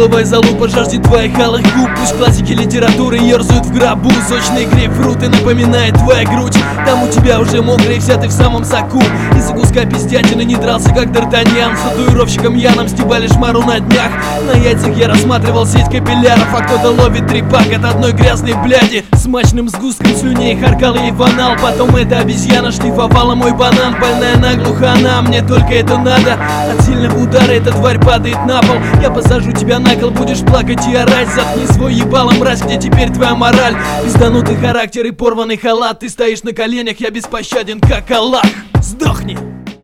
Лиловая залупа жаждет твоих алых губ. Пусть классики литературы ерзают в гробу. Сочные грейпфруты напоминает твоя грудь. Там у тебя уже мокрые, вся ты в самом соку. Из-за куска пиздятины не дрался, как Д'Артаньян. С татуировщиком Яном стебали шмару на днях. На яйцах я рассматривал сеть капилляров, а кто-то ловит трепак от одной грязной бляди. Смачным сгустком слюней харкал ей в анал. Потом эта обезьяна шлифовала мой банан. Больная наглухо она, мне только это надо. От сильного удара эта тварь падает на пол. Я посажу тебя на кол, будешь плакать и орать. Заткни свой ебало, мразь, где теперь твоя мораль? Пизданутый характер и порванный халат. Ты стоишь на коленях, я беспощаден, как Аллах. Сдохни!